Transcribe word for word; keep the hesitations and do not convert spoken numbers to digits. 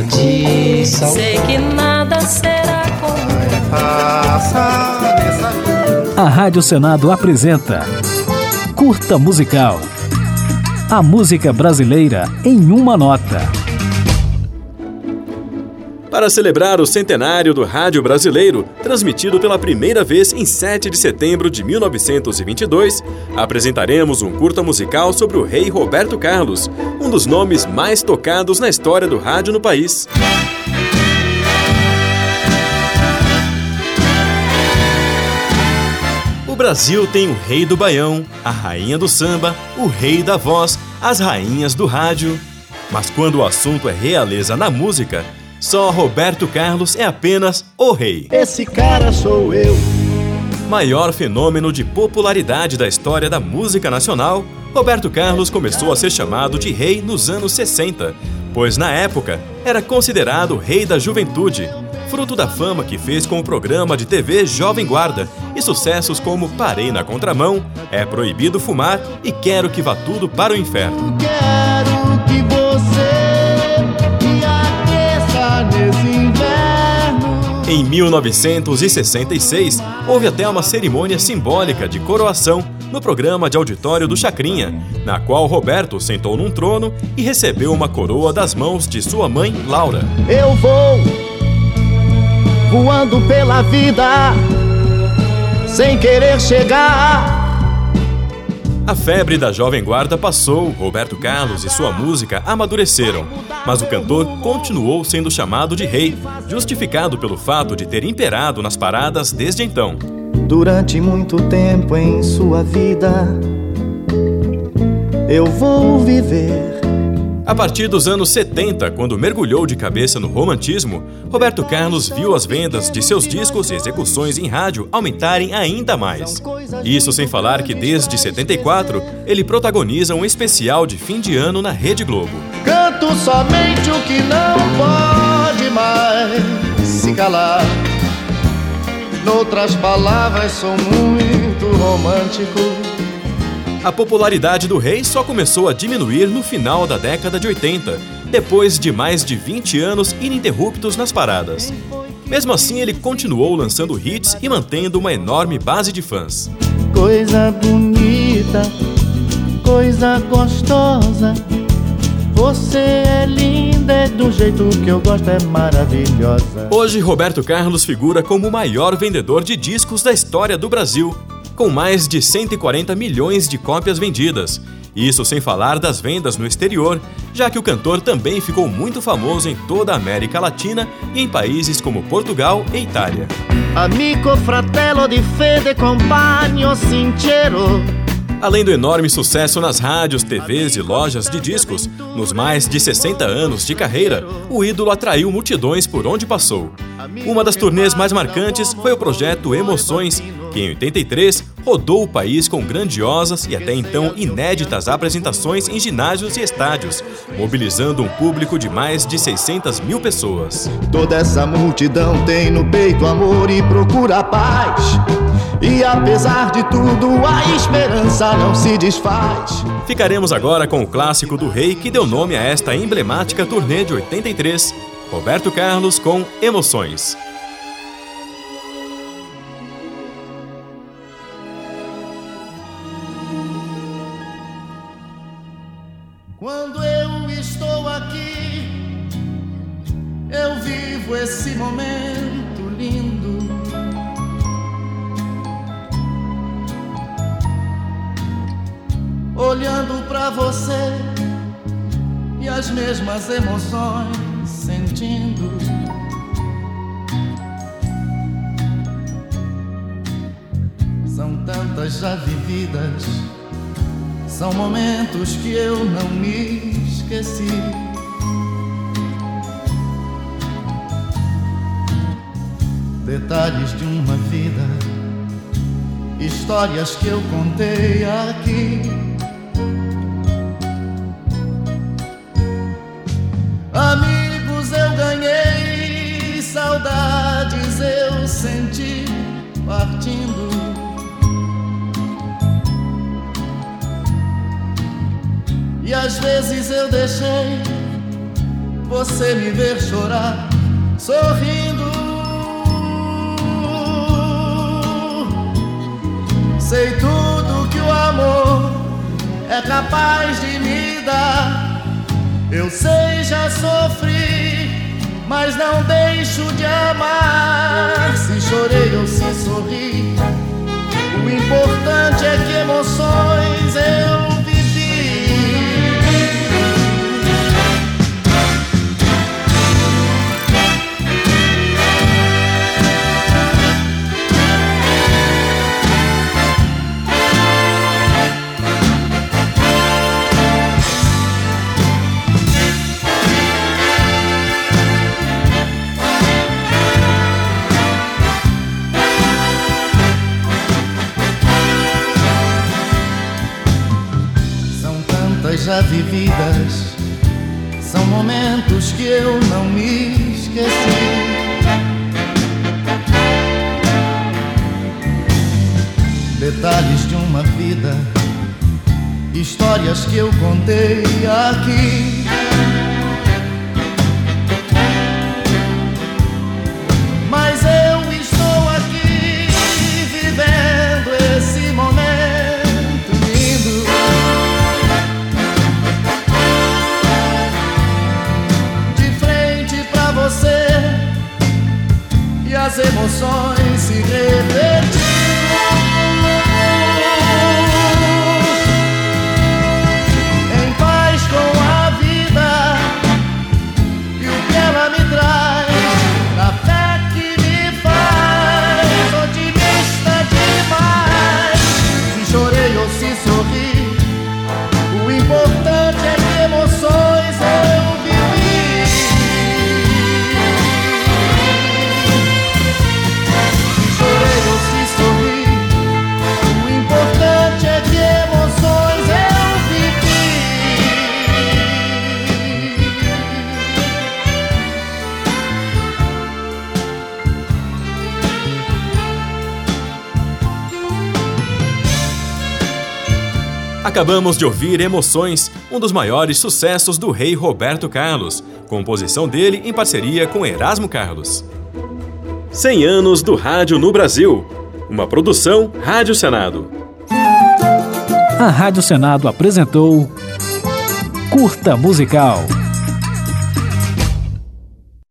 tradição. Sei que nada será como passa nessa vida. A Rádio Senado apresenta Curta Musical. A música brasileira em uma nota. Para celebrar o centenário do rádio brasileiro, transmitido pela primeira vez em sete de setembro de mil novecentos e vinte e dois, apresentaremos um curta musical sobre o rei Roberto Carlos, um dos nomes mais tocados na história do rádio no país. O Brasil tem o rei do baião, a rainha do samba, o rei da voz, as rainhas do rádio. Mas quando o assunto é realeza na música, só Roberto Carlos é apenas o rei. Esse cara sou eu. Maior fenômeno de popularidade da história da música nacional, Roberto Carlos começou a ser chamado de rei nos anos sessenta, pois na época era considerado o rei da juventude, fruto da fama que fez com o programa de T V Jovem Guarda e sucessos como Parei na Contramão, É Proibido Fumar e Quero que Vá Tudo para o Inferno. Quero que você Em mil novecentos e sessenta e seis, houve até uma cerimônia simbólica de coroação no programa de auditório do Chacrinha, na qual Roberto sentou num trono e recebeu uma coroa das mãos de sua mãe, Laura. Eu vou voando pela vida, sem querer chegar. A febre da Jovem Guarda passou, Roberto Carlos e sua música amadureceram, mas o cantor continuou sendo chamado de rei, justificado pelo fato de ter imperado nas paradas desde então. Durante muito tempo em sua vida, eu vou viver. A partir dos anos setenta, quando mergulhou de cabeça no romantismo, Roberto Carlos viu as vendas de seus discos e execuções em rádio aumentarem ainda mais. Isso sem falar que desde setenta e quatro, ele protagoniza um especial de fim de ano na Rede Globo. Canto somente o que não pode mais se calar. Noutras palavras, sou muito romântico. A popularidade do rei só começou a diminuir no final da década de oitenta, depois de mais de vinte anos ininterruptos nas paradas. Mesmo assim, ele continuou lançando hits e mantendo uma enorme base de fãs. Coisa bonita, coisa gostosa, você é linda, é do jeito que eu gosto, é maravilhosa. Hoje, Roberto Carlos figura como o maior vendedor de discos da história do Brasil, com mais de cento e quarenta milhões de cópias vendidas. Isso sem falar das vendas no exterior, já que o cantor também ficou muito famoso em toda a América Latina e em países como Portugal e Itália. Amico, fratello di fede, compagno sincero. Além do enorme sucesso nas rádios, T Vs e lojas de discos, nos mais de sessenta anos de carreira, o ídolo atraiu multidões por onde passou. Uma das turnês mais marcantes foi o projeto Emoções, que em oitenta e três rodou o país com grandiosas e até então inéditas apresentações em ginásios e estádios, mobilizando um público de mais de seiscentas mil pessoas. Toda essa multidão tem no peito amor e procura paz. E apesar de tudo, a esperança não se desfaz. Ficaremos agora com o clássico do rei que deu nome a esta emblemática turnê de oitenta e três, Roberto Carlos com Emoções. Quando eu estou aqui, eu vivo esse momento lindo. Olhando pra você e as mesmas emoções sentindo. São tantas já vividas, são momentos que eu não me esqueci. Detalhes de uma vida, histórias que eu contei aqui. Amigos eu ganhei, saudades eu senti partindo. E às vezes eu deixei você me ver chorar, sorrindo. Sei tudo que o amor é capaz de me dar. Eu sei, já sofri, mas não deixo de amar. Se chorei ou se sorri, o importante é que emoções eu já vividas, são momentos que eu não me esqueci. Detalhes de uma vida, histórias que eu contei aqui. Mas eu estou aqui vivendo esse momento lindo. E as emoções se repetiam. Em paz com a vida e o que ela me traz, na fé que me faz otimista demais. Se chorei ou se sorri, o importante é que emoções eu vivi. Acabamos de ouvir Emoções, um dos maiores sucessos do rei Roberto Carlos, composição dele em parceria com Erasmo Carlos. cem anos do rádio no Brasil. Uma produção Rádio Senado. A Rádio Senado apresentou Curta Musical.